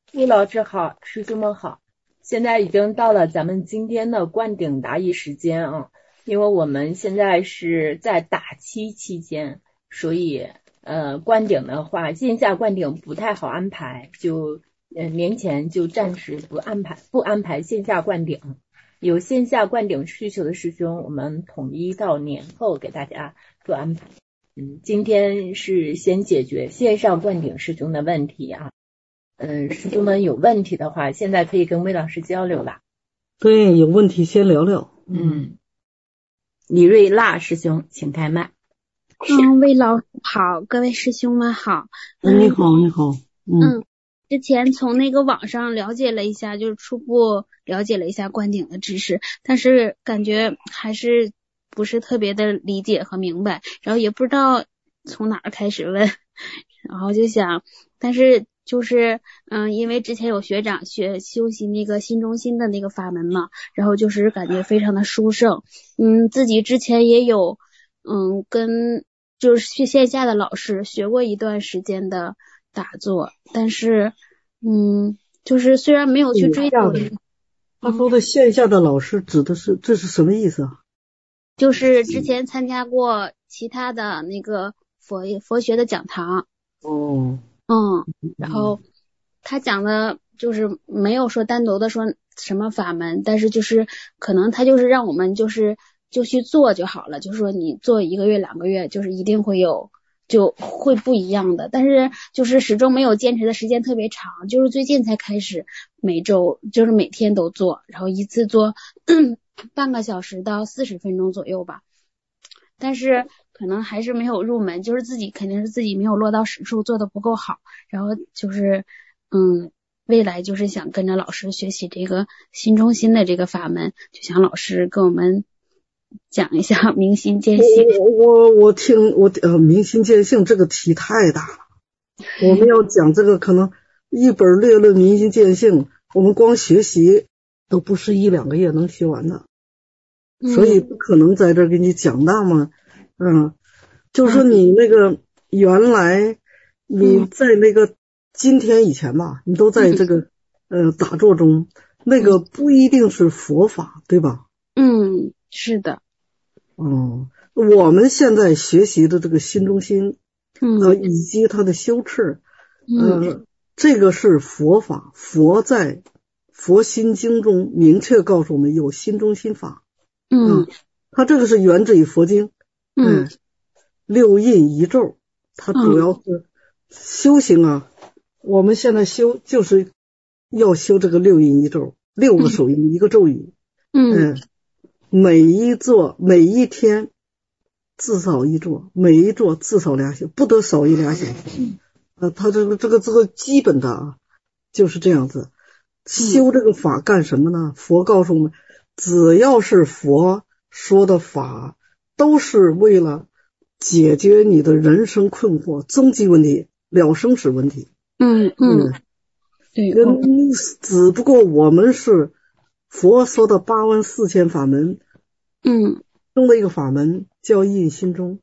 陆老师好，师兄们好，现在已经到了咱们今天的灌顶答疑时间啊，因为我们现在是在打七期间，所以灌顶的话，线下灌顶不太好安排，就年前就暂时不安排线下灌顶，有线下灌顶需求的师兄，我们统一到年后给大家做安排。今天是先解决线上灌顶师兄的问题啊。师兄们有问题的话，现在可以跟魏老师交流了。 对，有问题先聊聊。 李瑞辣师兄，请开麦。 魏老师好，各位师兄们好。 你好，你好。 之前从那个网上了解了一下，就是初步了解了一下灌顶的知识，但是感觉还是不是特别的理解和明白，然后也不知道从哪儿开始问，然后就想，但是就是因为之前有学长修习那个心中心的那个法门嘛，然后就是感觉非常的殊胜。自己之前也有跟就是去线下的老师学过一段时间的打坐，但是就是虽然没有去追求那个。 他说的线下的老师指的是这是什么意思啊？ 就是之前参加过其他的那个佛学的讲堂。然后他讲的就是没有说单独的说什么法门，但是就是可能他就是让我们就去做就好了，就是说你做1个月2个月就是一定会有就会不一样的，但是就是始终没有坚持的时间特别长，就是最近才开始每周就是每天都做，然后一次做半个小时到40分钟左右吧，但是可能还是没有入门，就是肯定是自己没有落到实处，做的不够好，然后就是未来就是想跟着老师学习这个心中心的这个法门，就想老师跟我们讲一下明心见性。 我明心见性这个题太大了，我们要讲这个可能一本略论明心见性，我们光学习都不是1-2个月能学完的，所以不可能在这儿给你讲那么就是说你那个原来你在那个今天以前吧，你都在这个打坐中，那个不一定是佛法，对吧？ 是的。 我们现在学习的这个心中心以及它的修持这个是佛法，佛在佛心经中明确告诉我们有心中心法。它这个是源自于佛经。六印一咒，它主要是修行啊。我们现在修就是要修这个六印一咒，6个手印，1个咒语。每一天至少1座，每一座至少2小，不得少于2小时。它这个基本的就是这样子。修这个法干什么呢？佛告诉我们，只要是佛说的法，都是为了解决你的人生困惑、终极问题、了生死问题。 对。 只不过我们是佛说的8万4千法门中的一个法门，叫印心中。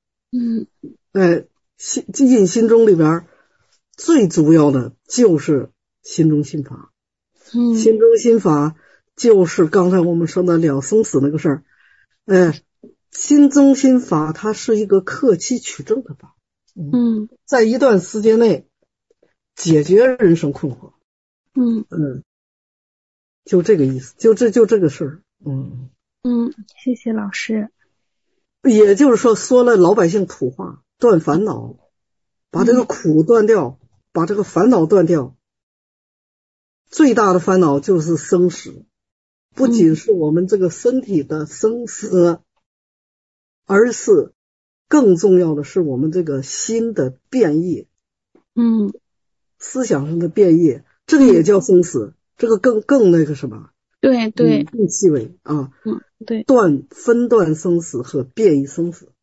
印心中里边最主要的就是心中心法。心中心法就是刚才我们说的了生死那个事儿。心中心法它是一个克期取证的法。在一段时间内解决人生困惑。就这个意思，就这个事儿。 谢谢老师。 也就是说了老百姓土话，断烦恼，把这个苦断掉，把这个烦恼断掉。最大的烦恼就是生死，不仅是我们这个身体的生死，而是更重要的是我们这个心的变异。思想上的变异，这个也叫生死，这个更那个什么。 对， 更细微啊。 对。 分段生死和变异生死。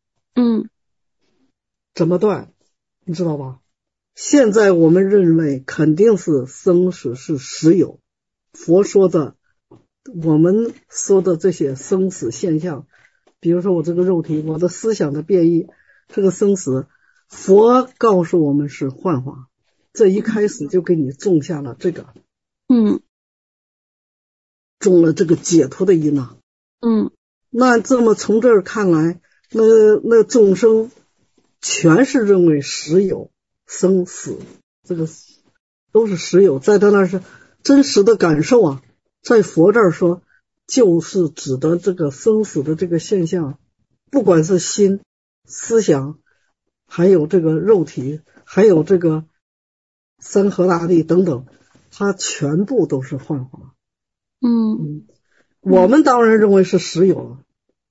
怎么断？你知道吧？现在我们认为肯定是生死是实有，佛说的，我们说的这些生死现象，比如说我这个肉体，我的思想的变异，这个生死，佛告诉我们是幻化。 这一开始就给你种下了这个，种了这个解脱的因啊。那这么从这儿看来，那众生全是认为实有生死，这个都是实有，在他那是真实的感受啊。在佛这儿说，就是指的这个生死的这个现象，不管是心、思想，还有这个肉体，还有这个山河大地等等，它全部都是幻化。我们当然认为是实有了。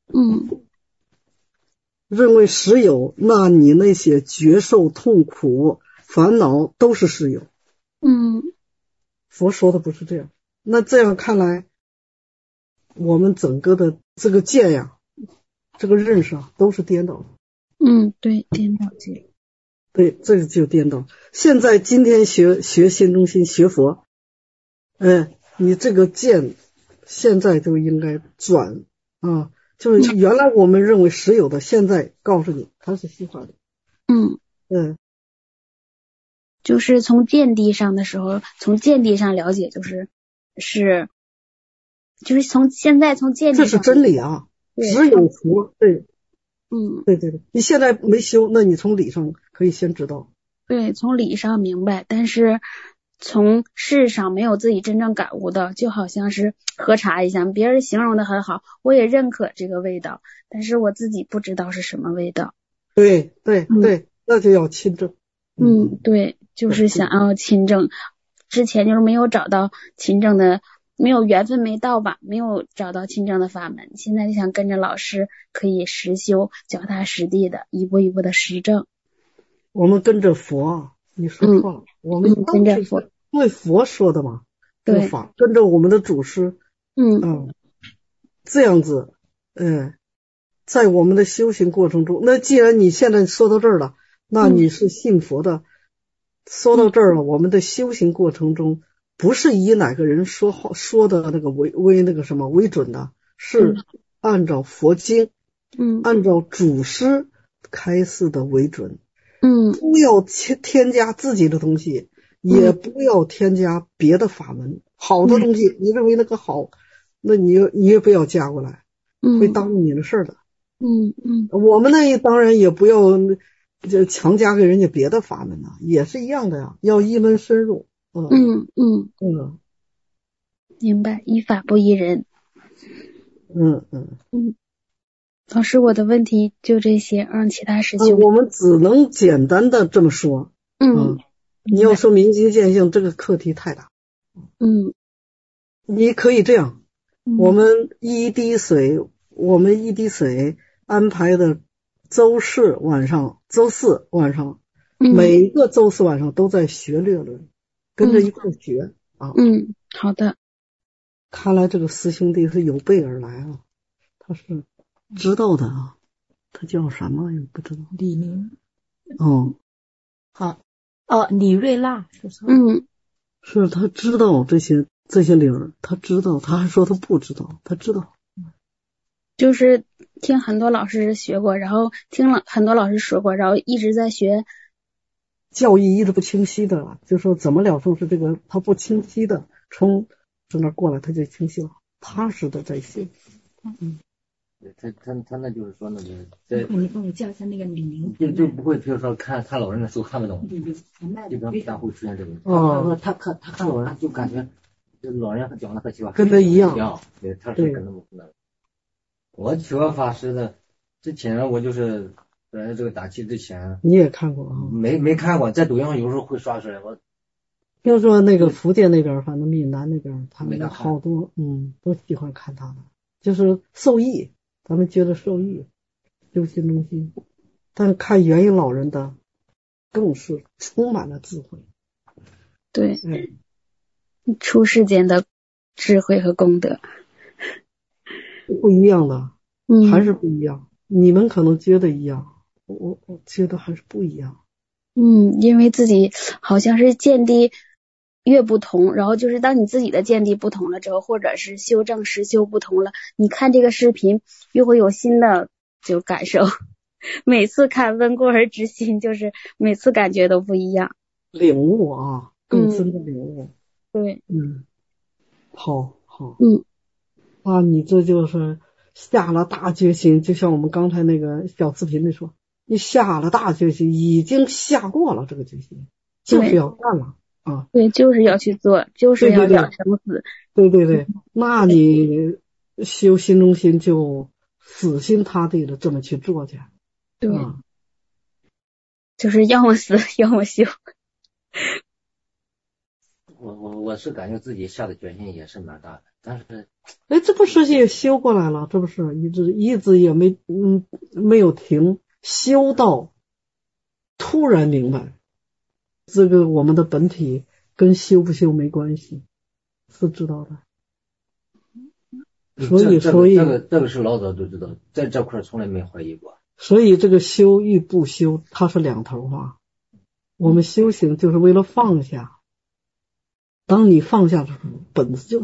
认为实有，那你那些觉受、痛苦、烦恼都是实有。佛说的不是这样。那这样看来，我们整个的这个见呀，这个认识啊，都是颠倒的。 对，颠倒见。 对，这个就颠倒。现在今天学心中心学佛，你这个见现在就应该转啊，就是原来我们认为实有的，现在告诉你它是虚化的。 就是从见地上的时候，从见地上了解，就是从现在从见地上， 这是真理啊，只有佛。对，对，你现在没修，那你从理上可以先知道。 对，从理上明白，但是从事上没有自己真正感悟的，就好像是喝茶一样，别人形容的很好，我也认可这个味道，但是我自己不知道是什么味道。 对，那就要亲证。 对，就是想要亲证，之前就是没有找到亲证的，没有缘分没到吧，没有找到亲证的法门，现在就想跟着老师可以实修，脚踏实地的一步一步的实证。 我们跟着佛，你说错了，我们跟着佛， 对佛说的嘛， 对法跟着我们的祖师，这样子，在我们的修行过程中，那既然你现在说到这儿了，那你是信佛的，说到这儿了，我们的修行过程中，不是以哪个人说的那个为准的，是按照佛经，按照祖师开示的为准。不要添加自己的东西，也不要添加别的法门。好的东西，你认为那个好，那你也不要加过来，会耽误你的事儿的。我们那当然也不要就强加给人家别的法门啊，也是一样的呀，要一门深入。 明白，依法不依人。老师，我的问题就这些，让其他师兄。 我们只能简单的这么说。你要说明心见性，这个课题太大。你可以这样，我们一滴水安排的周四晚上，每一个周四晚上都在学略论，跟着一块学啊。 好的。 看来这个师兄弟是有备而来啊，他是知道的啊，他叫什么也不知道。 李明。 好。 李瑞娜。 是他知道这些理儿，他知道，他还说他不知道，他知道。 就是听很多老师学过，然后听了很多老师说过，然后一直在学。 教义一直不清晰的，就说怎么了说是这个他不清晰的，从那过来他就清晰了，踏实的在学。 他那就是说那个， 你帮我叫一下那个李明， 就不会，比如说看老人的书看不懂，基本上会出现这个。他看老人就感觉老人讲的和奇葩跟他一样， 对，他是跟他们那。我学法师的之前，我就是在这个打气之前， 你也看过啊？ 没看过，在抖音上有时候会刷出来。我听说那个福建那边，反正闽南那边，他们好多都喜欢看他的，就是受益。咱们觉得受益，修心中心，但看元婴老人的更是充满了智慧。 对，出世间的智慧和功德不一样的，还是不一样。你们可能觉得一样，我觉得还是不一样。 因为自己好像是见地越不同，然后就是当你自己的见地不同了之后，或者是修正实修不同了，你看这个视频又会有新的就感受。每次看温故而知新，就是每次感觉都不一样。 领悟啊，更深的领悟。 对， 好。啊，你这就是下了大决心，就像我们刚才那个小视频里说，你下了大决心，已经下过了这个决心，就是要干了啊。 对，就是要去做，就是要了生死。 对，那你修心中心就死心塌地的这么去做去。 对，就是要么死，要么修。 我是感觉自己下的决心也是蛮大的，但是这不是也修过来了？这不是一直也没有停，修到突然明白，这个我们的本体跟修不修没关系，是知道的。所以这个是老早都知道，在这块从来没怀疑过。 所以这个修与不修，它是两头啊。我们修行就是为了放下。当你放下的时候，本就是。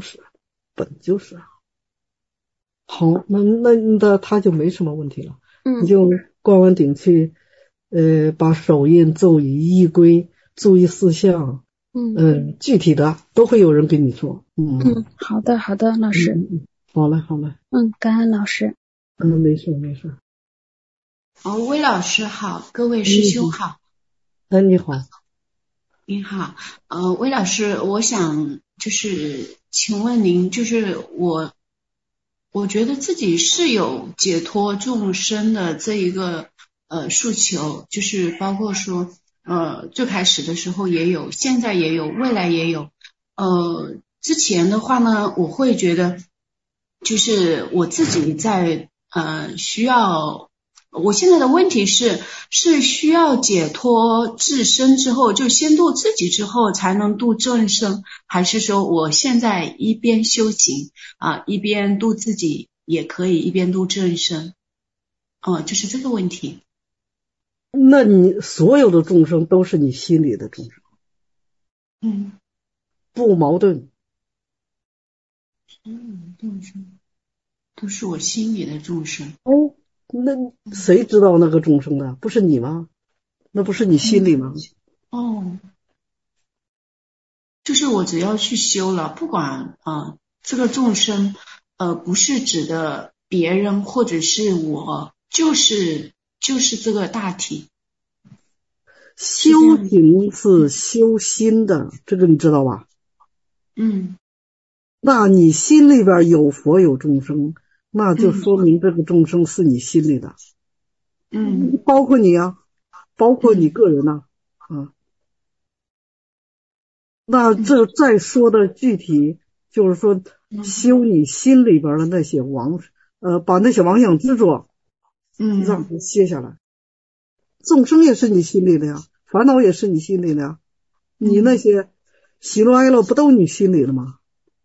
好，那他就没什么问题了。你就灌完顶去，把手印咒语依归，注意事项，具体的都会有人给你说。 好的，老师。 好嘞。 感恩老师。 没事。 魏老师好，各位师兄好。 你好。 您好，魏老师，我想就是请问您，就是我觉得自己是有解脱众生的这一个诉求，就是包括说最开始的时候也有，现在也有，未来也有。之前的话呢，我会觉得就是我自己在需要。我现在的问题是需要解脱自身之后，就先度自己之后才能度众生，还是说我现在一边修行一边度自己也可以一边度众生？就是这个问题。 那你所有的众生都是你心里的众生，不矛盾。 众生都是我心里的众生。 那谁知道那个众生的？不是你吗？那不是你心里吗？ 就是我只要去修了，不管这个众生不是指的别人或者是我，就是这个大体。 修行是修心的，这个你知道吧？那你心里边有佛有众生，那就说明这个众生是你心里的，包括你啊，包括你个人啊，那这再说的具体就是说，修你心里边的那些把那些妄想执着，让它卸下来。众生也是你心里的呀，烦恼也是你心里的呀，你那些喜怒哀乐不都你心里的吗？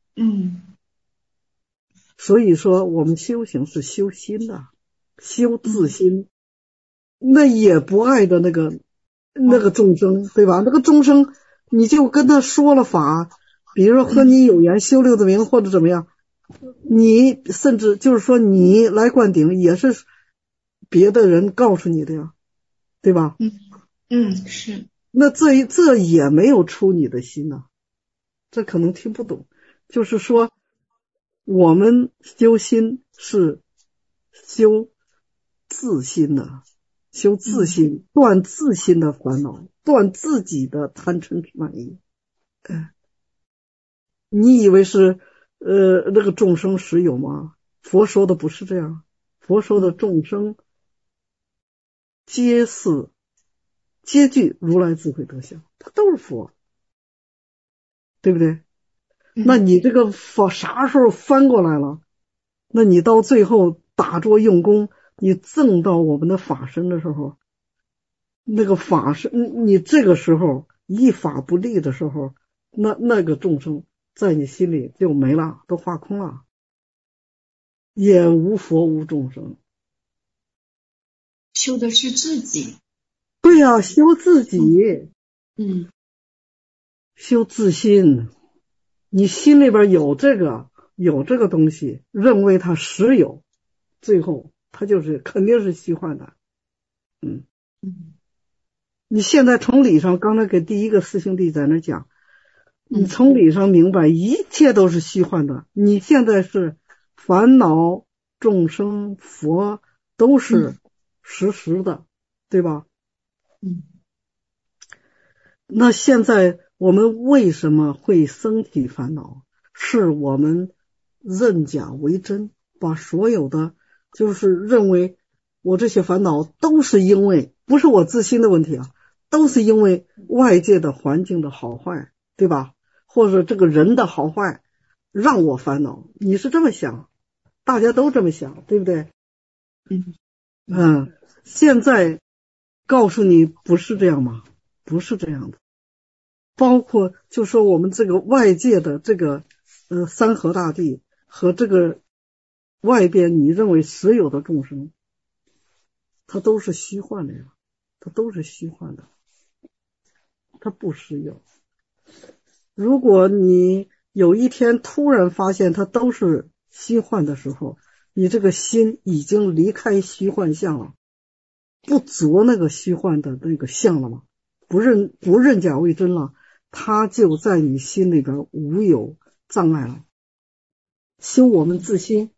所以说我们修行是修心的，修自心，那也不爱的那个众生，对吧？那个众生你就跟他说了法，比如说和你有缘修六字明或者怎么样，你甚至就是说你来灌顶也是别的人告诉你的呀，对吧？ 是。 那这也没有出你的心啊，这可能听不懂。就是说我们修心是修自心的，修自心，断自心的烦恼，断自己的贪嗔痴慢疑。你以为是那个众生实有吗？佛说的不是这样，佛说的众生皆具如来智慧德相，他都是佛，对不对？那你这个法啥时候翻过来了？那你到最后打坐用功，你证到我们的法身的时候，那个法身，你这个时候一法不立的时候，那个众生在你心里就没了，都化空了，也无佛无众生。 修的是自己。 对呀，修自己。修自心。你心里边有这个东西，认为它实有，最后它就是肯定是虚幻的。 你现在从理上，刚才给第一个师兄弟在那讲，你从理上明白一切都是虚幻的。你现在是烦恼众生佛都是实时的，对吧？那现在我们为什么会升起烦恼？是我们认假为真，把所有的就是认为我这些烦恼都是因为不是我自心的问题啊，都是因为外界的环境的好坏，对吧？或者这个人的好坏让我烦恼。你是这么想，大家都这么想，对不对？现在告诉你不是这样吗？不是这样的。包括就说我们这个外界的这个山河大地和这个外边你认为实有的众生，它都是虚幻的呀，它都是虚幻的，它不实有。如果你有一天突然发现它都是虚幻的时候，你这个心已经离开虚幻相了，不着那个虚幻的那个相了吗？不认假为真了，它就在你心里边无有障碍了。修我们自心。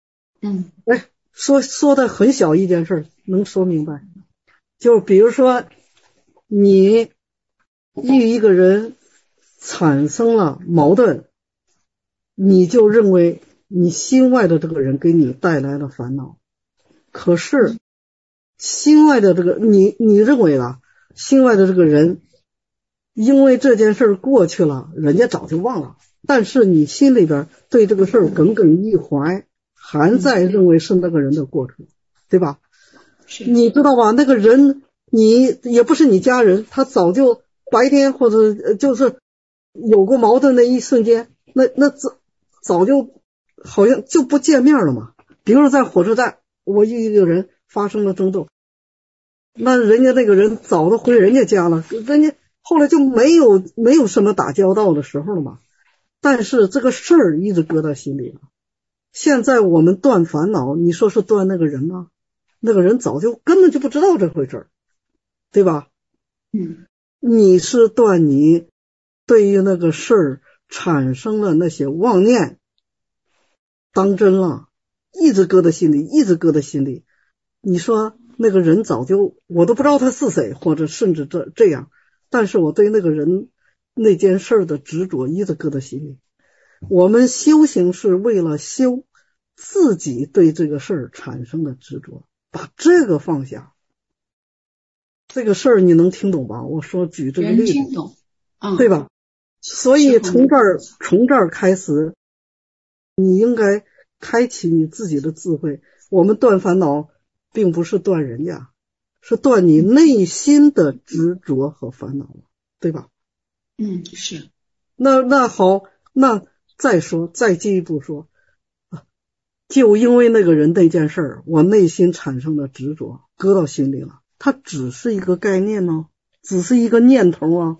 说的很小一件事，能说明白。就比如说你与一个人产生了矛盾，你就认为你心外的这个人给你带来了烦恼。可是心外的这个你认为了心外的这个人因为这件事过去了，人家早就忘了，但是你心里边对这个事耿耿于怀，还在认为是那个人的过错，对吧？你知道吧？那个人你也不是你家人，他早就白天或者就是有过矛盾的一瞬间，那早就好像就不见面了嘛。比如说在火车站，我与一个人发生了争斗，那人家那个人早都回人家家了，人家后来就没有什么打交道的时候了嘛。但是这个事儿一直搁到心里了。现在我们断烦恼，你说是断那个人吗？那个人早就根本就不知道这回事儿，对吧？你是断你对于那个事儿产生了那些妄念，当真了，一直搁在心里，一直搁在心里。你说那个人早就我都不知道他是谁，或者甚至这样，但是我对那个人那件事的执着一直搁在心里。我们修行是为了修自己对这个事儿产生的执着，把这个放下。这个事儿你能听懂吧？我说举这个例子， 听懂， 对吧？所以从这儿开始，你应该开启你自己的智慧。我们断烦恼并不是断人家，是断你内心的执着和烦恼，对吧？ 是。 那好，那再进一步说，就因为那个人那件事儿，我内心产生的执着，搁到心里了。它只是一个概念吗？只是一个念头啊，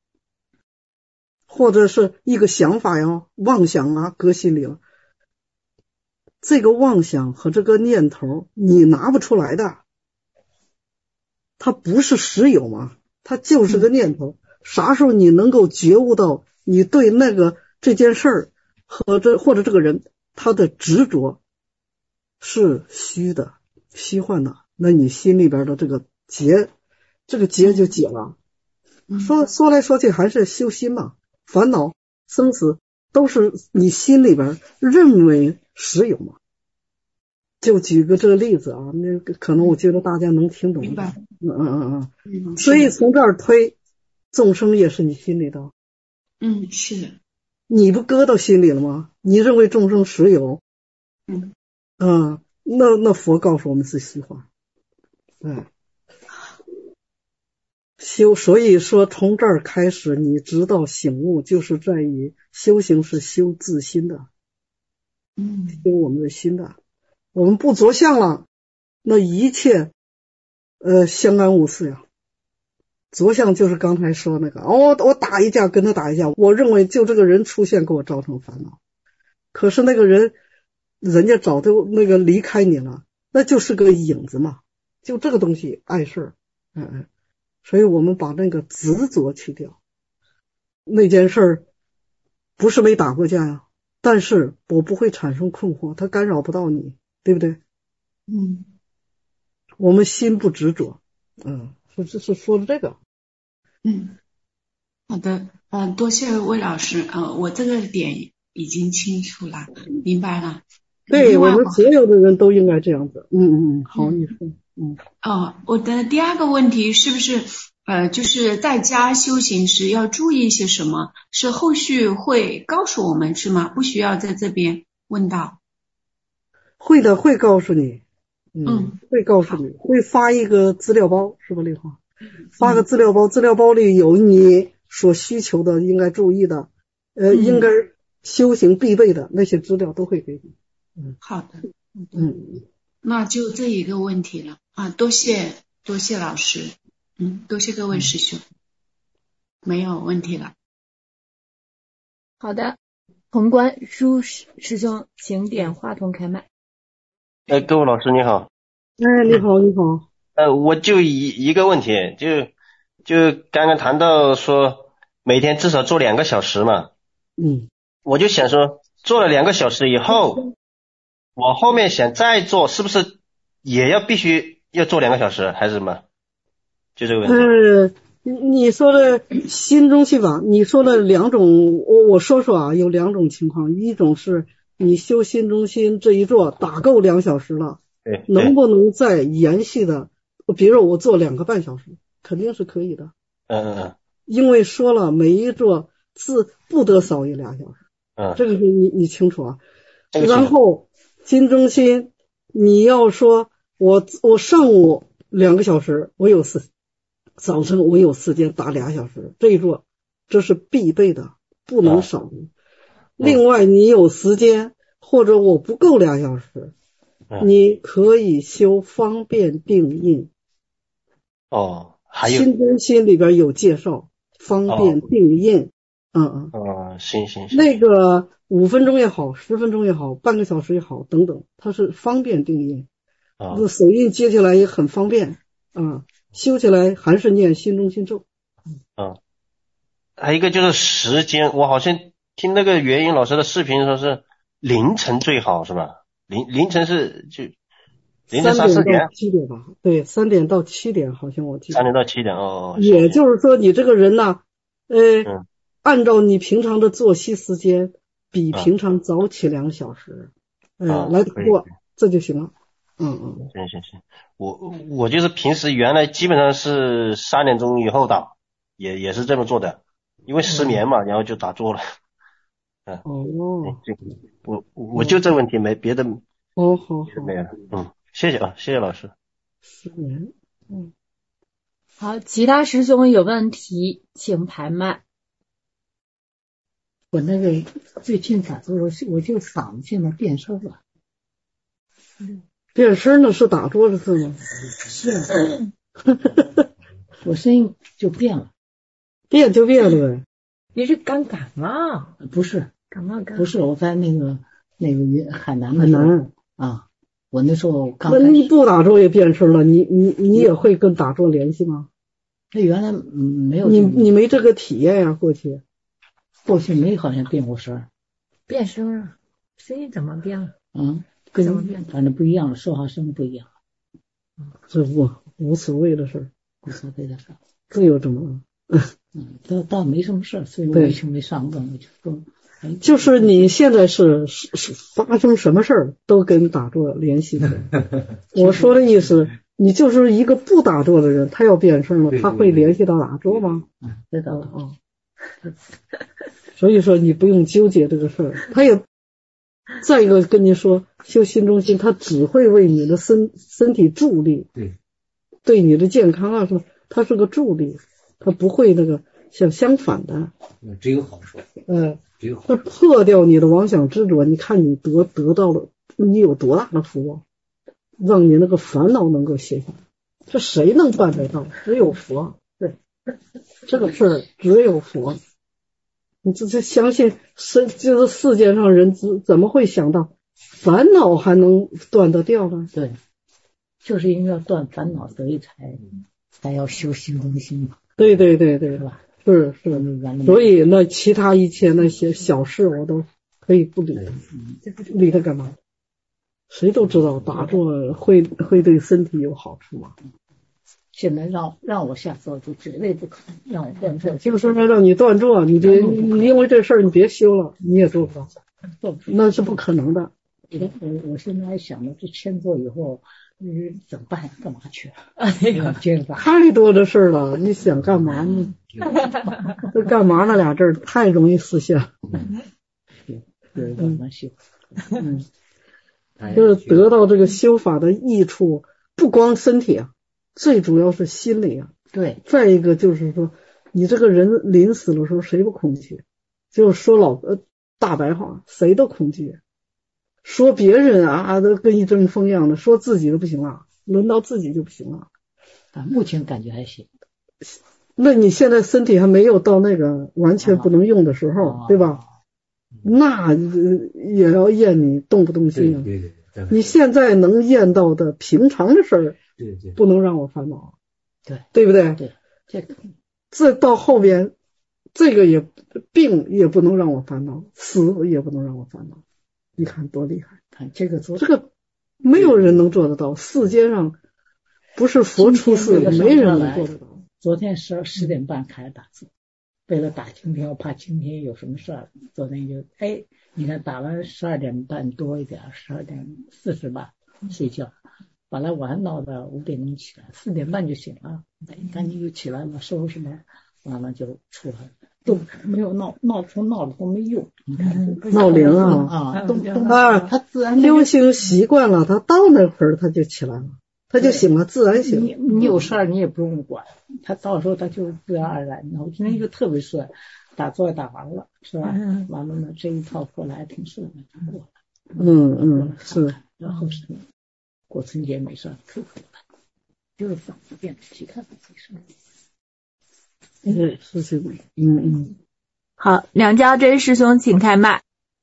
或者是一个想法呀、妄想啊，搁心里了。这个妄想和这个念头你拿不出来的，它不是实有嘛，它就是个念头。啥时候你能够觉悟到你对这件事儿或者这个人他的执着是虚的、虚幻的，那你心里边的这个结就解了。说来说去还是修心嘛，烦恼生死都是你心里边认为实有嘛。就举个这个例子啊，那个可能我觉得大家能听懂。 明白。 所以从这儿推，众生也是你心里的。 是的。 你不搁到心里了吗？你认为众生实有。那佛告诉我们是虚幻。所以说从这儿开始，你直到醒悟，就是在于修行是修自心的，修我们的心的。我们不着相了，那一切相安无事呀。着相就是刚才说那个，我打一架跟他打一架，我认为就这个人出现给我造成烦恼，可是那个人人家早就离开你了，那就是个影子嘛，就这个东西碍事儿。 所以我们把那个执着去掉。那件事儿不是没打过架呀，但是我不会产生困惑，它干扰不到你，对不对？我们心不执着。是说的这个。 好的，多谢魏老师，我这个点已经清楚了，明白了。 对，我们所有的人都应该这样子。好，你说。 我的第二个问题是不是就是在家修行时要注意些什么？是后续会告诉我们是吗？不需要在这边问到。 会的，会告诉你。会告诉你，会发一个资料包，是吧，丽华？发个资料包，资料包里有你所需求的，应该注意的，应该修行必备的那些资料都会给你。 好的。那就这一个问题了多谢老师，多谢各位师兄，没有问题了。 好的，宏观舒师兄，请点话筒开麦。 各位老师你好。 你好，你好。 我就一个问题，就刚刚谈到说每天至少做2个小时嘛。我就想说做了2个小时以后，我后面想再做，是不是也必须要做2个小时还是什么？就这个问题。 你说的心中心法，你说的2种，我说说有2种情况。一种是你修心中心这一座打够2小时了，能不能再延续的，比如我做2个半小时，肯定是可以的。因为说了每一座字不得少于2小时。这个是你清楚啊。然后心中心，你要说我上午2个小时，我有早晨我有时间打2小时，这一座这是必备的，不能少于。另外你有时间或者我不够2小时，你可以修方便定印。 还有心中心里边有介绍方便定印。 行。 那个5分钟也好，10分钟也好，半个小时也好等等，它是方便定印。手印接起来也很方便。修起来还是念心中心咒。 还有一个就是时间，我好像听那个袁英老师的视频说是凌晨最好是吧？凌晨是就凌晨3、4点。 3点到7点吧。对，3点到7点好像我记得。 3点到7点。 也就是说你这个人呢，按照你平常的作息时间比平常早起2小时，来度过这就行了。 行，我就是平时原来基本上是3点钟以后打，也是这么做的，因为失眠嘛，然后就打坐了。我就这问题没别的。 好， 没有。谢谢老师。 失眠。 好，其他师兄有问题请排麦。 我那个最近打坐，我就嗓子现在变声了。 变声呢是打坐的事吗？ 是。我声音就变了。 变就变了呗。 你是刚感冒？ 不是， 感冒。 不是，我在那个海南的时候我那时候刚开始。 那你不打坐也变声了，你也会跟打坐联系吗？ 那原来没有。 你没这个体验呀，过去没好像变过声。 变声啊？声音怎么变了？ 跟反正不一样了，说话声不一样了。 这无所谓的事儿。 无所谓的事儿。 这有怎么了？ 倒没什么事儿，所以我就没上问，我就说。 就是你现在是发生什么事儿都跟打坐联系的。我说的意思，你就是一个不打坐的人，他要变声了，他会联系到打坐吗？ 知道了。 所以说你不用纠结这个事儿。他也再一个跟你说，修心中心，他只会为你的身体助力，对你的健康啊什么，它是个助力，他不会那个相反的。 只有好处。 他破掉你的妄想执着，你看你得到了，你有多大的福报，让你那个烦恼能够卸下来。这谁能办得到？只有佛。对，这个事儿只有佛。你这相信就是世界上人怎么会想到烦恼还能断得掉呢？ 对，就是因为要断烦恼，所以才还要修心中心嘛。 对，是吧？是，所以那其他一切那些小事我都可以不理，理他干嘛？谁都知道打坐会对身体有好处嘛。 现在让我下坐就绝对不可能，让我断坐。 就是让你断坐，你因为这事儿你别修了，你也做不到，那是不可能的。 我现在还想着这迁坐以后怎么办？干嘛去太多的事儿了，你想干嘛呢？这干嘛那俩字儿太容易实现。 慢慢修。 就是得到这个修法的益处，不光身体啊，最主要是心理啊。 对。 再一个就是说，你这个人临死的时候谁不恐惧？就是说大白话，谁都恐惧。说别人啊都跟一阵风一样的，说自己都不行了，轮到自己就不行了。 目前感觉还行。 那你现在身体还没有到那个完全不能用的时候，对吧？那也要验你动不动心啊。 对， 你现在能验到的平常的事儿，不能让我烦恼，对不对？ 对， 这到后边，这个病也不能让我烦恼，死也不能让我烦恼。你看多厉害！ 看这个没有人能做得到，世界上不是佛出世，没人能做得到。 昨天10点半开始打字，为了打今天，我怕今天有什么事儿，昨天就你看打了12点半多一点，12点40吧睡觉，本来晚上闹的5点钟起来，4点半就醒了，赶紧就起来了，收拾了，完了就出来了，都没有闹了都没用，你看闹铃啊， 他自然修行习惯了，他到那会儿他就起来了，他就醒了，自然醒。 你有事儿你也不用管，他到时候他就自然而然。我今天就特别顺，打坐打完了是吧？完了呢，这一套过来还挺顺的，就过了。 是。 然后是过春节没事儿，可可的，就是嗓子变得其他的没事。 是。 好，梁家珍师兄请开麦。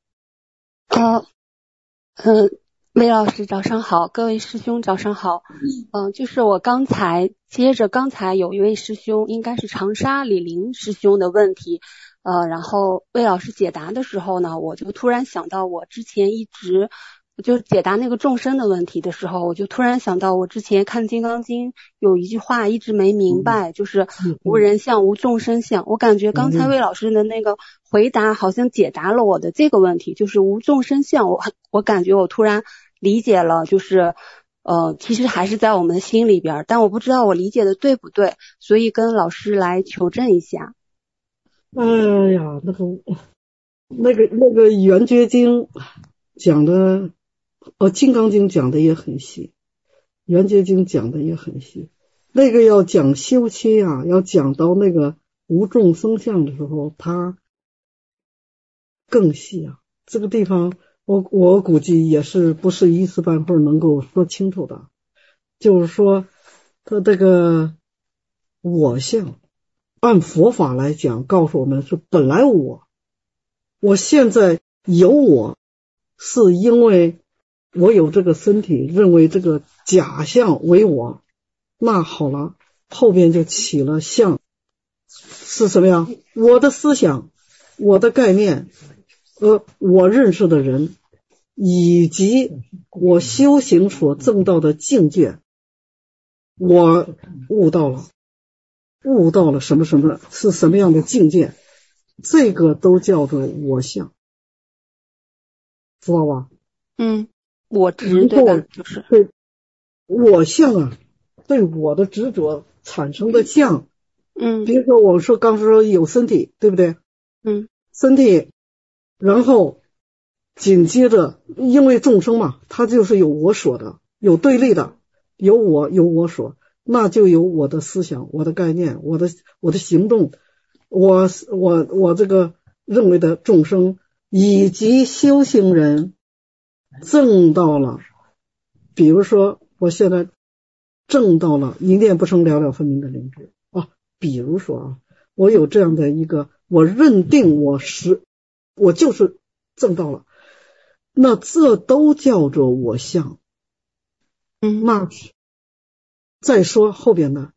魏老师早上好，各位师兄早上好。就是我接着刚才有一位师兄，应该是长沙李林师兄的问题，然后魏老师解答的时候呢，我就突然想到我之前一直就解答那个众生的问题的时候，我就突然想到我之前看《金刚经》有一句话一直没明白，就是无人相无众生相。我感觉刚才魏老师的那个回答好像解答了我的这个问题，就是无众生相。我感觉我突然理解了，就是其实还是在我们的心里边，但我不知道我理解的对不对，所以跟老师来求证一下。 哎呀，那个圆觉经讲的，金刚经讲的也很细，圆觉经讲的也很细。那个要讲修期啊，要讲到那个无众生相的时候，它更细啊。这个地方我估计也是不是一时半会儿能够说清楚的。就是说，它这个我相，按佛法来讲，告诉我们是本来我现在有我，是因为我有这个身体，认为这个假象为我。那好了，后边就起了相，是什么呀？我的思想，我的概念，我认识的人，以及我修行所证到的境界，我悟到了什么是什么样的境界，这个都叫做我相，知道吧？ 我执对吧？就是对我相啊，对我的执着产生的相，比如说我刚说有身体，对不对？身体，然后紧接着，因为众生嘛，它就是有我所的，有对立的，有我所，那就有我的思想，我的概念，我的行动，我这个认为的众生，以及修行人证到了，比如说我现在证到了一念不生了了分明的灵智啊，比如说啊，我有这样的一个，我认定我就是证到了，那这都叫做我相。那再说后边的，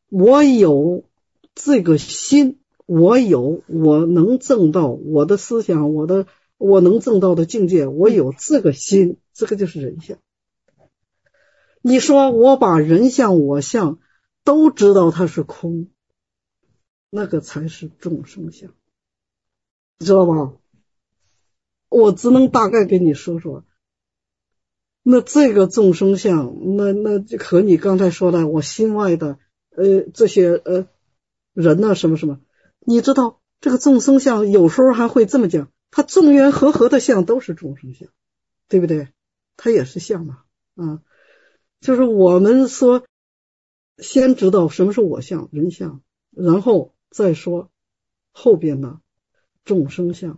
我有这个心，我能证到我的思想，我能证到的境界，我有这个心，这个就是人相。你说我把人相我相都知道它是空，那个才是众生相，知道吧？我只能大概跟你说说。那这个众生相，那和你刚才说的我心外的这些人呢什么什么，你知道这个众生相有时候还会这么讲，它众缘和合的相都是众生相，对不对？它也是相嘛，就是我们说先知道什么是我相人相，然后再说后边的众生相。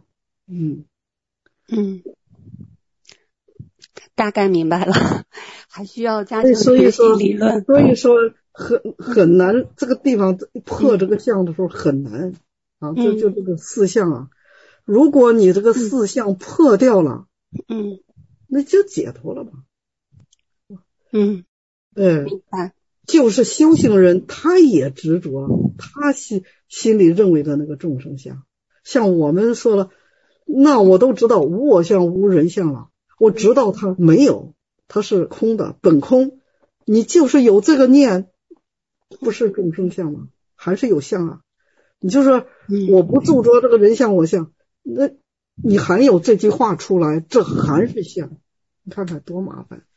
大概明白了，还需要加强学习理论。 所以说很难，这个地方破这个相的时候很难啊，就这个四相啊，如果你这个四相破掉了，那就解脱了吧。 明白。 就是修行人他也执着他心里认为的那个众生相，像我们说了，那我都知道无我相无人相了，我知道它没有，它是空的本空，你就是有这个念，不是众生相吗？还是有相啊？你就说我不执着这个人相我相，那你还有这句话出来，这还是相，你看看多麻烦。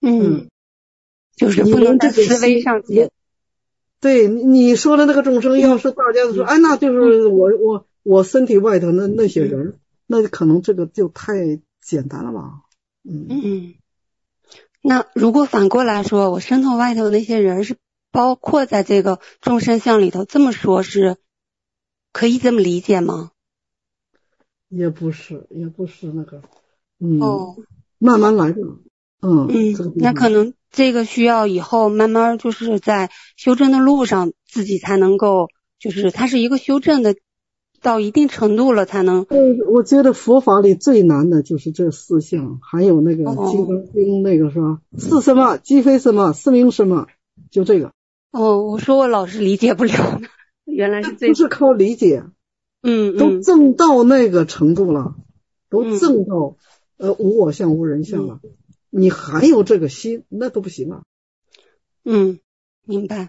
就是不能在思维上解。 对，你说的那个众生，要是大家都说那就是我身体外头那些人，那可能这个就太简单了吧。 那如果反过来说，我身头外头那些人是包括在这个众生相里头，这么说是可以这么理解吗？ 也不是那个慢慢来的。 那可能这个需要以后慢慢就是在修正的路上自己才能够，就是它是一个修正的到一定程度了才能。 我觉得佛法里最难的就是这四项，还有那个金刚经那个是吧？是什么？即非什么？是名什么？就这个。 我说我老是理解不了，原来是这不是靠理解。都证到那个程度了，都证到无我相无人相了。你还有这个心，那都不行啊。 明白。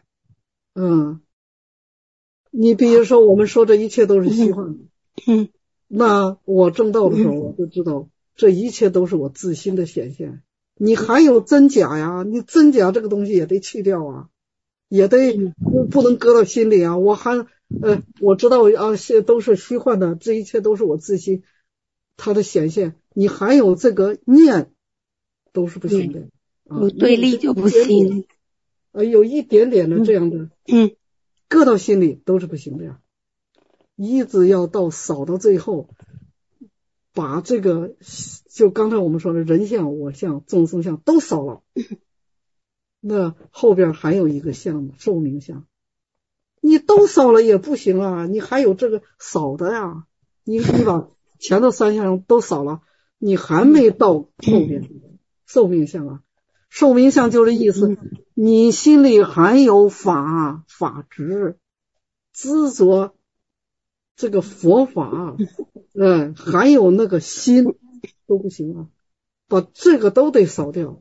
你比如说我们说这一切都是虚幻的，那我证道的时候我就知道这一切都是我自心的显现。你还有真假呀，你真假这个东西也得去掉啊，也得不能搁到心里啊。我知道都是虚幻的，这一切都是我自心它的显现，你还有这个念都是不行的。 有对立就不行。 有一点点的这样的搁到心里都是不行的呀。一直要扫到最后，把这个就刚才我们说的人相我相众生相都扫了，那后边还有一个相寿命相，你都扫了也不行啊，你还有这个扫的呀，你把前头三项都扫了，你还没到后边寿命相啊。寿命相就是意思，你心里还有法执执着这个佛法，还有那个心都不行啊，把这个都得扫掉。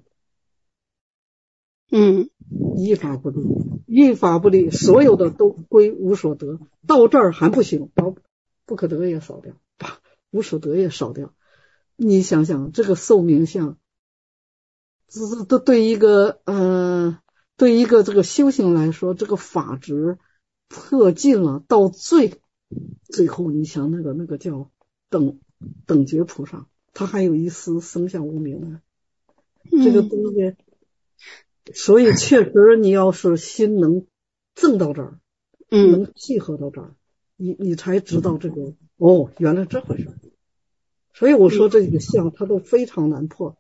依法不立，所有的都归无所得，到这儿还不行，把不可得也扫掉，把无所得也扫掉。你想想这个寿命相，只是对一个这个修行来说，这个法执破尽了，到最后你想那个叫等觉菩萨，他还有一丝生相无明呢，这个东西。所以确实你要是心能正到这儿，能契合到这儿，你才知道这个原来这回事。所以我说这个相它都非常难破，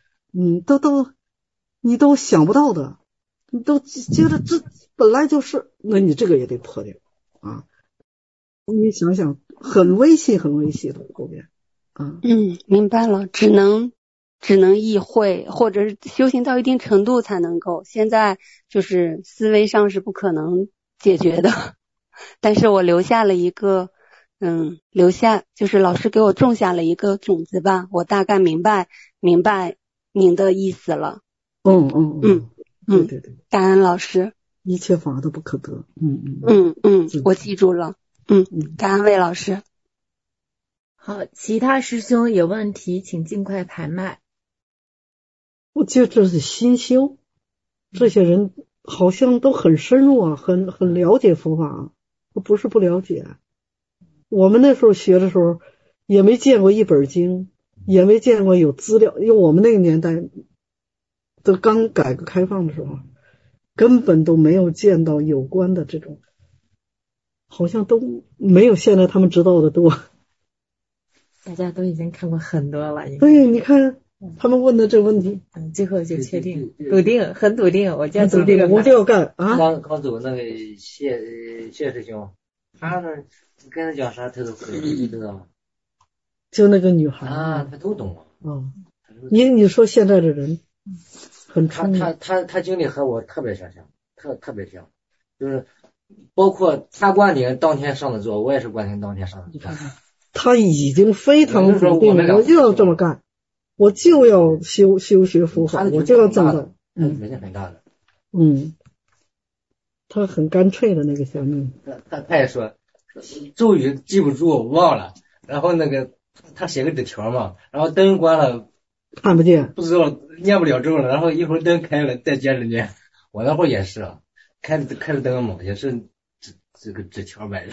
你都想不到的，你都觉得这本来就是，那你这个也得破掉啊。你想想很微细的后边明白了，只能意会，或者是修行到一定程度才能够，现在就是思维上是不可能解决的，但是我留下了一个就是老师给我种下了一个种子吧，我大概明白您的意思了。 对， 感恩老师， 一切法都不可得。 我记住了。感恩魏老师。 好，其他师兄有问题请尽快开麦。 我觉得这是新修，这些人好像都很深入啊，很了解佛法，不是不了解。我们那时候学的时候也没见过一本经，也没见过有资料，因为我们那个年代都刚改革开放的时候，根本都没有见到有关的这种，好像都没有现在他们知道的多。 大家都已经看过很多了。 对，你看他们问的这个问题， 最后就确定，笃定，很笃定，我就笃定，我就要干啊！ 刚走那个谢师兄，他们跟他讲啥他都会，你知道吗？ 就那个女孩啊，他都懂。 你说现在的人很聪明， 他经历和我特别相像，特别像，就是包括他灌顶当天上的座，我也是灌顶当天上的座。 他已经非常笃定了，我就要这么干，我就要修学佛法，我就要这么干。 决心很大的。 他很干脆的那个小妹， 他也说咒语记不住忘了，然后那个他写个纸条嘛，然后灯关了看不见， 不知道念不了咒了，然后一会儿灯开了再接着念。我那会儿也是开着灯嘛，也是这个纸条摆着。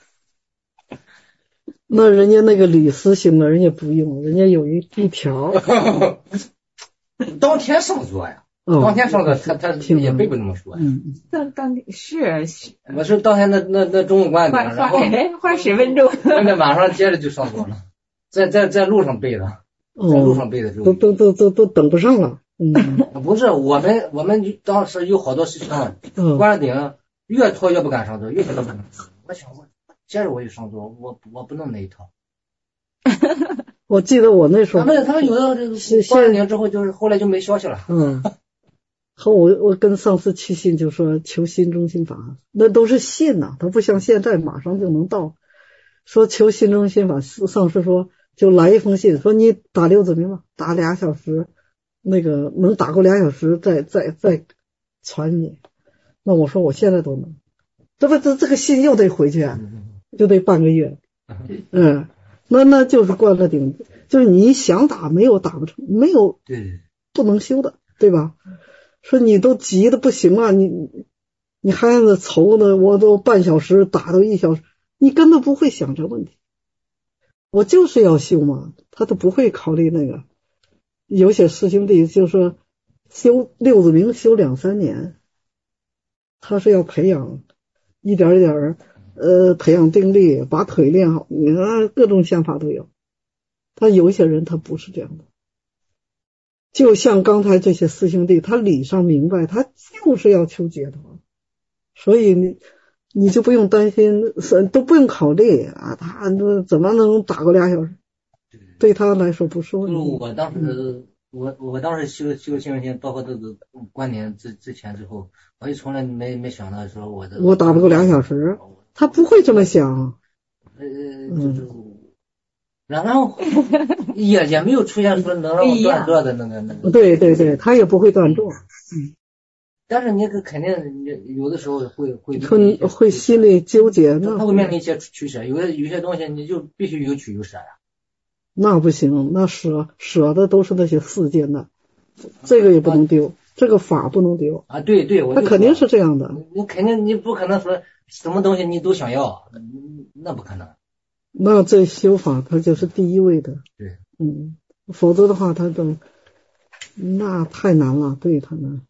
那人家那个李师兄呢，人家不用，人家有一条当天上座呀。当天上座他也背不那么说。 当天是我是当天那中午灌顶，然后花10分钟， 那马上接着就上座了，在路上背的，在路上背的就都等不上了。 不是我们当时有好多事情，灌顶越拖越不敢上座，越拖越不敢上座。我想接着我就上座，我不弄那一套。 我记得我那时候， 他们有的这个灌顶之后，就是后来就没消息了。 和我跟上次去信就说求心中心法，那都是信呐，它不像现在马上就能到。说求心中心法，上次说就来一封信，说你打6字名吧，打2小时，那个能打过2小时再传你。那我说我现在都能，这个信又得回去啊，就得半个月。那就是灌了顶，就是你想打没有打不成，没有不能修的，对吧？说你都急的不行了，你还在愁呢，我都半小时打到1小时，你根本不会想这问题。我就是要修嘛，他都不会考虑那个。有些师兄弟就说修6字名修2-3年，他是要培养一点一点培养定力，把腿练好，你看各种想法都有。他有一些人他不是这样的，就像刚才这些师兄弟，他理上明白，他就是要求解脱，所以你就不用担心，都不用考虑啊，他怎么能打过2小时？对他来说不是问题。 我当时我当时修心中心，包括这个观点之前之后，我就从来没想到说我打不过2小时，他不会这么想。 然后也没有出现说能让我断座的那个。 对，他也不会断座。 但是你肯定有的时候会心里纠结， 他会面临一些取舍，有些东西你就必须有取有舍呀。 那不行，那舍的都是那些世间的，这个也不能丢，这个法不能丢啊。对， 他肯定是这样的。 你肯定你不可能说什么东西你都想要，那不可能。 那这修法它就是第一位的。 对， 否则的话他都那太难了，对他们。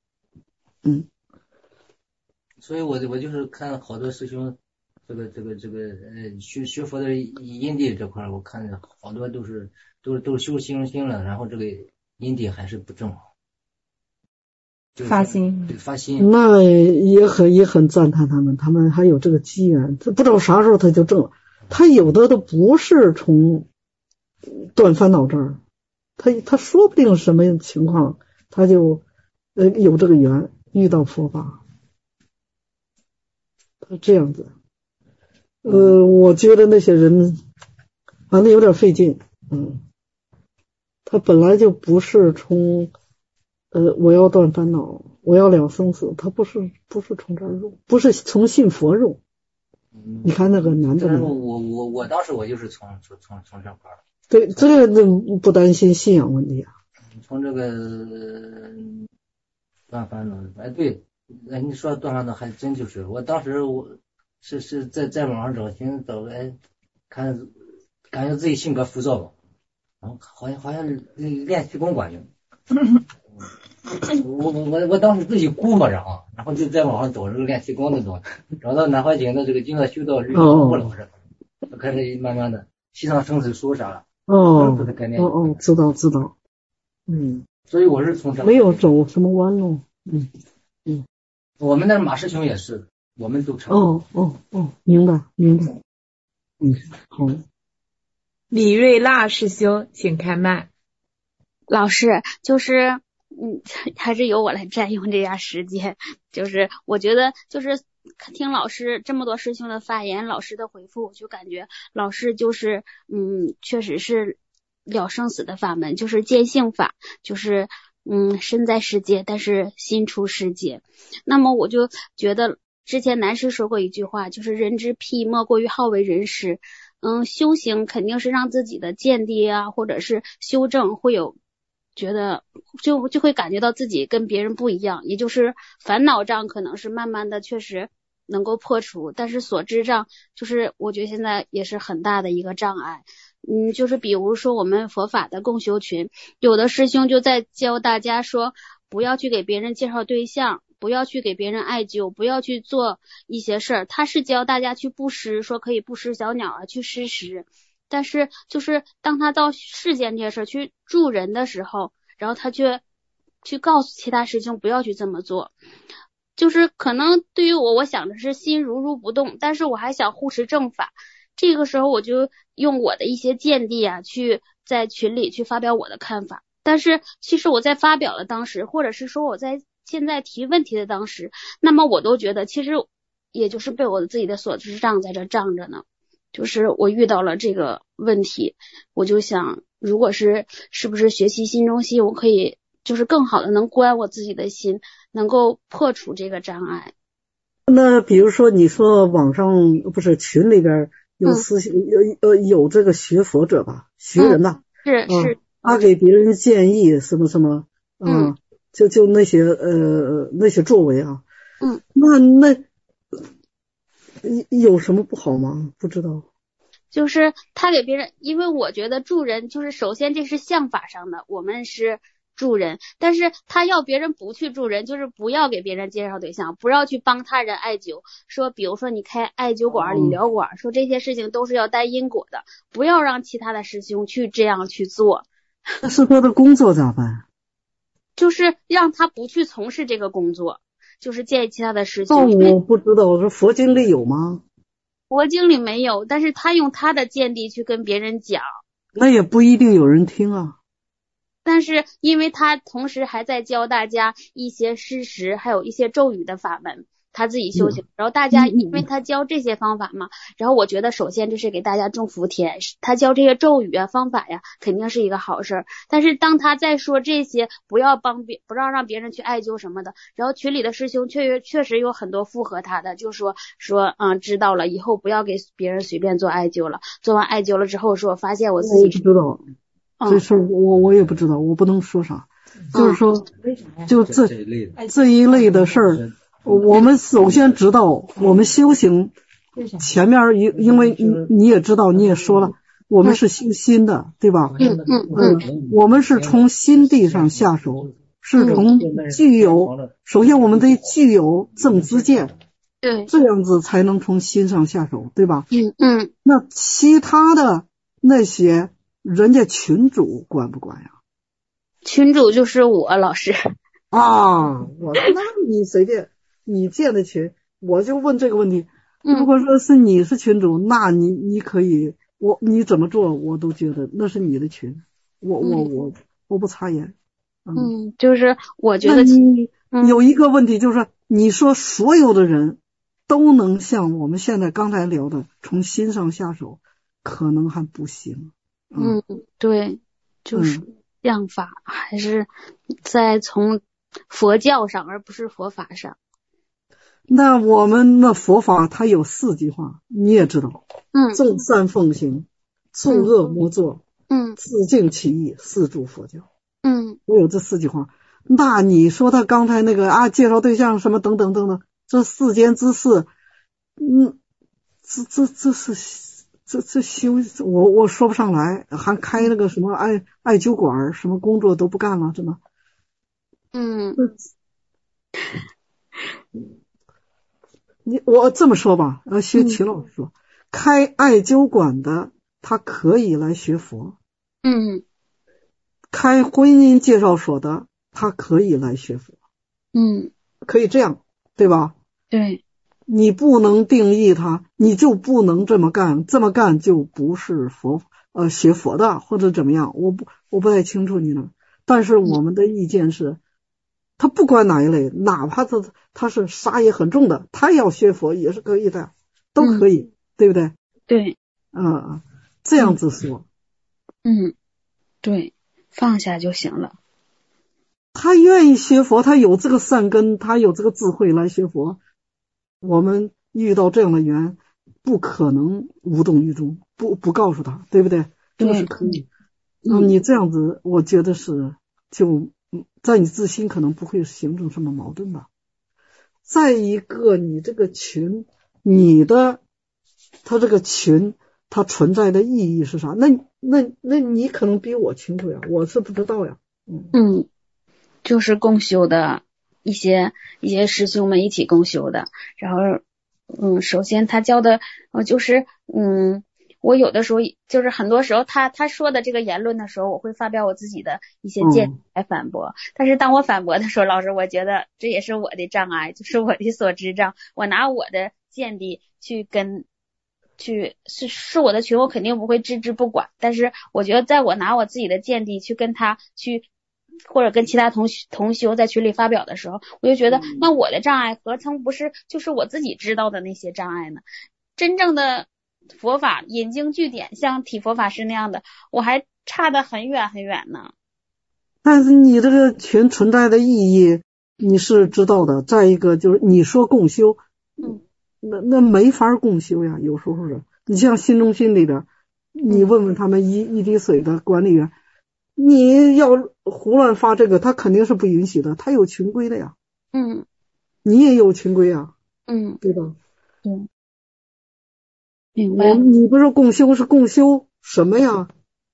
所以我就是看好多师兄，这个学佛的因地这块，我看好多都是修心中心了，然后这个因地还是不正好。 发心， 那也很赞叹他们还有这个机缘，不知道啥时候他就正了。他有的都不是从断烦恼这儿，他说不定什么情况，他就有这个缘遇到佛法。 这样子。我觉得那些人反正有点费劲。他本来就不是从我要断烦恼，我要了生死，他不是从这儿入，不是从信佛入。你看那个男的， 我当时我就是从这块儿。 对，这个不担心信仰问题啊。 从这个断烦恼，对，你说断烦恼还真就是，我当时我是在网上找寻看，感觉自己性格浮躁吧，然后好像练气功管用。我当时自己估摸着啊，然后就在网上找这个练气功的东西，找到南怀瑾的这个经络修道律不老师，就开始慢慢的西藏生死书啥了。 知道。 所以我是从没有走什么弯路。 我们那马师兄也是，我们都成。 明白。好。 李瑞娜师兄，请开麦。 老师，就是还是由我来占用这下时间。就是我觉得就是听老师这么多师兄的发言，老师的回复，我就感觉老师就是确实是了生死的法门，就是见性法，就是身在世界，但是心出世界。那么我就觉得之前南师说过一句话，就是人之癖莫过于好为人师。修行肯定是让自己的见地啊，或者是修正会有觉得就会感觉到自己跟别人不一样，也就是烦恼障可能是慢慢的确实能够破除，但是所知障就是我觉得现在也是很大的一个障碍。就是比如说我们佛法的共修群，有的师兄就在教大家说，不要去给别人介绍对象，不要去给别人艾灸，不要去做一些事儿。他是教大家去布施，说可以布施小鸟啊，去施食。但是就是当他到世间这些事儿去助人的时候，然后他却去告诉其他师兄不要去这么做。就是可能对于我想的是心如不动，但是我还想护持正法。这个时候我就用我的一些见地啊，去在群里去发表我的看法。但是其实我在发表的当时，或者是说我在现在提问题的当时，那么我都觉得其实也就是被我自己的所知障在这障着呢。就是我遇到了这个问题，我就想如果是不是学习心中心，我可以就是更好的能观我自己的心，能够破除这个障碍。 那比如说你说网上不是群里边有有这个学佛者吧，学人吧， 是他给别人建议什么就那些作为啊，那有什么不好吗？不知道。 就是他给别人，因为我觉得助人就是首先这是相法上的，我们是助人，但是他要别人不去助人，就是不要给别人介绍对象，不要去帮他人艾灸，说比如说你开艾灸馆、理疗馆，说这些事情都是要担因果的，不要让其他的师兄去这样去做。 那师傅的工作咋办？ 就是让他不去从事这个工作，就是建议其他的师兄。 我不知道，我说佛经里有吗？ 佛经里没有，但是他用他的见地去跟别人讲， 那也不一定有人听啊。 但是因为他同时还在教大家一些施食，还有一些咒语的法门，他自己修行，然后大家因为他教这些方法嘛，然后我觉得首先这是给大家种福田，他教这些咒语啊方法呀肯定是一个好事儿。但是当他在说这些不要让别人去艾灸什么的，然后群里的师兄确实有很多附和他的，就说知道了，以后不要给别人随便做艾灸了，做完艾灸了之后说发现我自己不知道这事我也不知道，我不能说啥。就是说就这一类的事儿，我们首先知道我们修行前面因为你也知道，你也说了，我们是修心的，对吧？我们是从心地上下手，是从首先我们得具有正知见， 对， 这样子才能从心上下手，对吧？ 那其他的那些人家群主管不管呀？ 群主就是我老师啊，那你随便你建的群，我就问这个问题。如果说是你是群主，那你可以，你怎么做我都觉得那是你的群，我不插言。 就是我觉得你有一个问题就是说，你说所有的人都能像我们现在刚才聊的从心上下手，可能还不行。 对，就是量法还是在从佛教上，而不是佛法上。 那我们的佛法它有4句话，你也知道，众善奉行，诸恶莫作，自净其意，四诸佛教。我有这4句话。那你说他刚才那个介绍对象什么等等等等，这世间之事，这修我说不上来，还开那个什么艾灸馆，什么工作都不干了，真的。我这么说吧，学齐老师说，开艾灸馆的他可以来学佛，开婚姻介绍所的他可以来学佛，可以这样，对吧？ 对， 你不能定义他，你就不能这么干，这么干就不是学佛的或者怎么样，我不太清楚你呢。但是我们的意见是，他不管哪一类，哪怕他是杀业很重的，他要学佛也是可以的，都可以，对不对？ 对， 这样子说， 对，放下就行了。 他愿意学佛，他有这个善根，他有这个智慧来学佛，我们遇到这样的缘，不可能无动于衷，不告诉他，对不对？这个是可以。你这样子，我觉得是就在你自心可能不会形成什么矛盾吧。再一个，你这个群，他这个群，它存在的意义是啥？那你可能比我清楚呀，我是不知道呀。 就是共修的一些师兄们一起共修的，然后首先他教的就是我有的时候就是很多时候他说的这个言论的时候，我会发表我自己的一些见解来反驳，但是当我反驳的时候，老师我觉得这也是我的障碍，就是我的所知障，我拿我的见地是我的群，我肯定不会置之不管，但是我觉得在我拿我自己的见地去跟他去或者跟其他同修在群里发表的时候，我就觉得那我的障碍何曾不是就是我自己知道的那些障碍呢？真正的佛法引经据典，像体佛法师那样的，我还差得很远很远呢。 但是你这个群存在的意义你是知道的，再一个就是你说共修，那没法共修呀，有时候是你像新中心里边，你问问他们一滴水的管理员，你要胡乱发这个，他肯定是不允许的，他有群规的呀。你也有群规呀。对吧？ 明白。 你不是共修，是共修什么呀？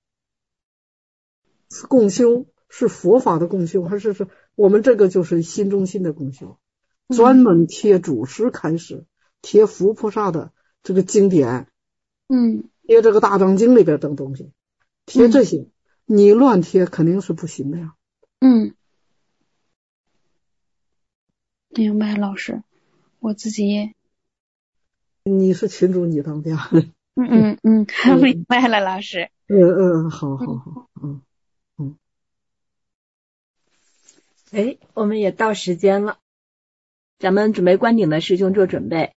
是共修是佛法的共修，还是我们这个就是新中心的共修，专门贴祖师开始，贴佛菩萨的这个经典，贴这个大藏经里边等东西，贴这些，你乱贴肯定是不行的呀。 明白，老师，我自己也。 你是群主，你当家。 明白了，老师。 好。 我们也到时间了，咱们准备关顶的师兄做准备。